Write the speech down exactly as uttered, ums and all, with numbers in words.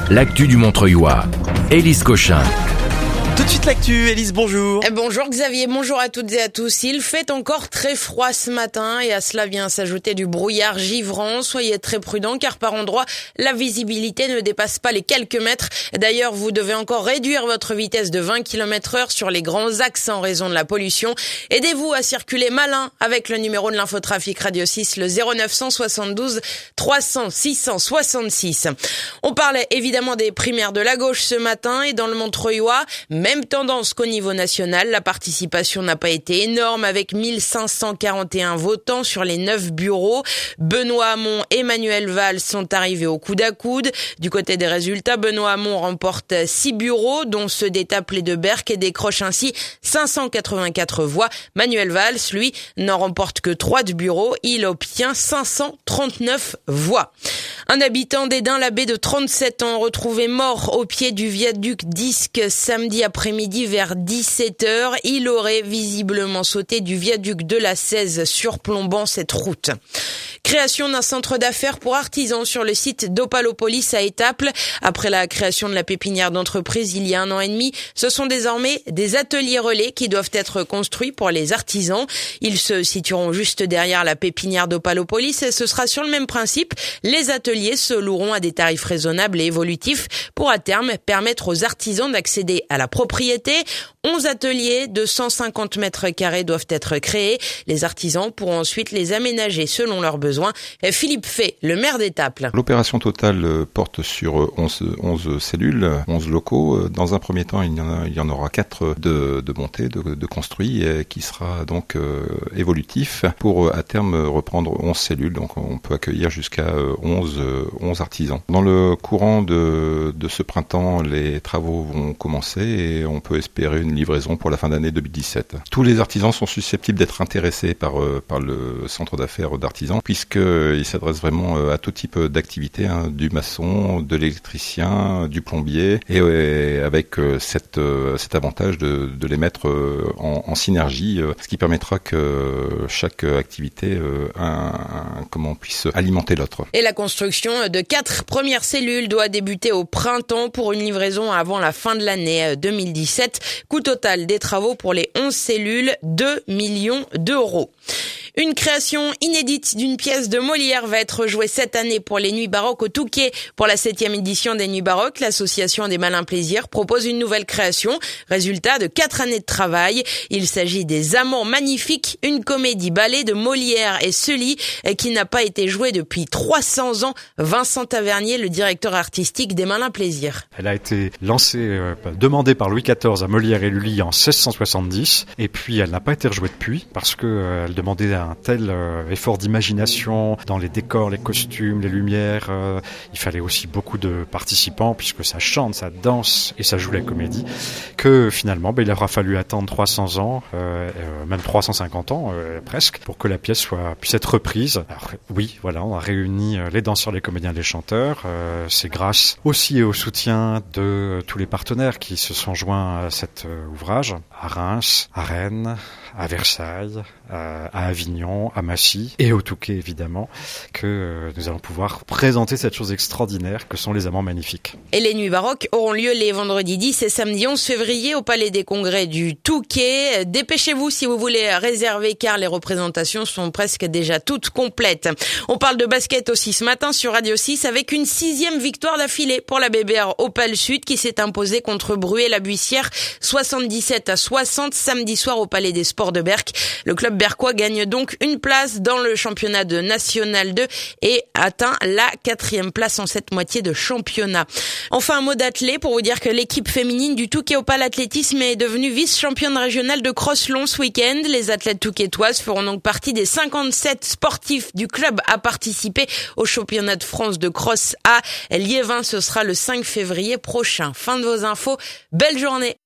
l'actu du Montreuillois. Élise Cochin. Tout de suite l'actu, Élise, bonjour. Bonjour Xavier, bonjour à toutes et à tous. Il fait encore très froid ce matin et à cela vient s'ajouter du brouillard givrant. Soyez très prudents car par endroits, la visibilité ne dépasse pas les quelques mètres. D'ailleurs, vous devez encore réduire votre vitesse de vingt kilomètres heure sur les grands axes en raison de la pollution. Aidez-vous à circuler malin avec le numéro de l'infotrafic Radio six, le zéro neuf cent soixante-douze trois cents six cent soixante-six. On parlait évidemment des primaires de la gauche ce matin et dans le Montreuillois, même tendance qu'au niveau national, la participation n'a pas été énorme avec mille cinq cent quarante et un votants sur les neuf bureaux. Benoît Hamon et Manuel Valls sont arrivés au coude à coude. Du côté des résultats, Benoît Hamon remporte six bureaux, dont ceux d'Étaples et de Berck, et décroche ainsi cinq cent quatre-vingt-quatre voix. Manuel Valls, lui, n'en remporte que trois de bureaux. Il obtient cinq cent trente-neuf voix. Un habitant d'Edun-la-Baie de trente-sept ans retrouvé mort au pied du viaduc Disque samedi après-midi vers dix-sept heures. Il aurait visiblement sauté du viaduc de la seize surplombant cette route. Création d'un centre d'affaires pour artisans sur le site d'Opalopolis à Étaples. Après la création de la pépinière d'entreprise il y a un an et demi, ce sont désormais des ateliers relais qui doivent être construits pour les artisans. Ils se situeront juste derrière la pépinière d'Opalopolis et ce sera sur le même principe. Les ateliers se loueront à des tarifs raisonnables et évolutifs pour à terme permettre aux artisans d'accéder à la propriété. onze ateliers de cent cinquante mètres carrés doivent être créés. Les artisans pourront ensuite les aménager selon leurs besoins. Philippe Fay, le maire d'Étaples. L'opération totale porte sur onze, onze cellules, onze locaux. Dans un premier temps, il y en, a, il y en aura quatre de, de montés, de, de construits, qui sera donc euh, évolutif pour à terme reprendre onze cellules. Donc on peut accueillir jusqu'à onze, onze artisans. Dans le courant de, de ce printemps, les travaux vont commencer et on peut espérer une livraison pour la fin d'année deux mille dix-sept. Tous les artisans sont susceptibles d'être intéressés par, par le centre d'affaires d'artisans puisqu'il s'adresse vraiment à tout type d'activité, hein, du maçon, de l'électricien, du plombier et, et avec cette, cet avantage de, de les mettre en, en synergie, ce qui permettra que chaque activité un, un, comment, puisse alimenter l'autre. Et la construction de quatre premières cellules doit débuter au printemps pour une livraison avant la fin de l'année deux mille dix-sept. Coût total des travaux pour les onze cellules, deux millions d'euros. Une création inédite d'une pièce de Molière va être jouée cette année pour les Nuits Baroques au Touquet. Pour la septième édition des Nuits Baroques, l'association des Malins Plaisirs propose une nouvelle création, résultat de quatre années de travail. Il s'agit des Amants Magnifiques, une comédie ballet de Molière et Sully qui n'a pas été jouée depuis trois cents ans. Vincent Tavernier, le directeur artistique des Malins Plaisirs. Elle a été lancée, euh, demandée par Louis quatorze à Molière et Lully en seize cent soixante-dix et puis elle n'a pas été rejouée depuis parce que euh, elle demandait un tel euh, effort d'imagination dans les décors, les costumes, les lumières. Euh, il fallait aussi beaucoup de participants puisque ça chante, ça danse et ça joue la comédie. Que finalement, ben, il aura fallu attendre trois cents ans, euh, euh, même trois cent cinquante ans euh, presque, pour que la pièce soit puisse être reprise. Alors oui, voilà, on a réuni euh, les danseurs, les comédiens, les chanteurs. Euh, c'est grâce aussi au soutien de euh, tous les partenaires qui se sont joints à cet euh, ouvrage, à Reims, à Rennes, à Versailles, à, à Avignon, à Massy et au Touquet évidemment, que euh, nous allons pouvoir présenter cette chose extraordinaire que sont les Amants Magnifiques. Et les Nuits Baroques auront lieu les vendredis dix et samedi onze février au Palais des Congrès du Touquet. Dépêchez-vous si vous voulez réserver car les représentations sont presque déjà toutes complètes. On parle de basket aussi ce matin sur Radio six avec une sixième victoire d'affilée pour la B B R Opale Sud qui s'est imposée contre Bruay-la-Buissière soixante-dix-sept à soixante samedi soir au Palais des Sports de Berck. Le club berquois gagne donc une place dans le championnat de National deux et atteint la quatrième place en cette moitié de championnat. Enfin, un mot d'athlé pour vous dire que l'équipe féminine du Touquet Opale Athlétisme est devenue vice-championne régionale de cross-long ce week-end. Les athlètes touquetoises feront donc partie des cinquante-sept sportifs du club à participer au championnat de France de cross à Liévin. Ce sera le cinq février prochain. Fin de vos infos. Belle journée.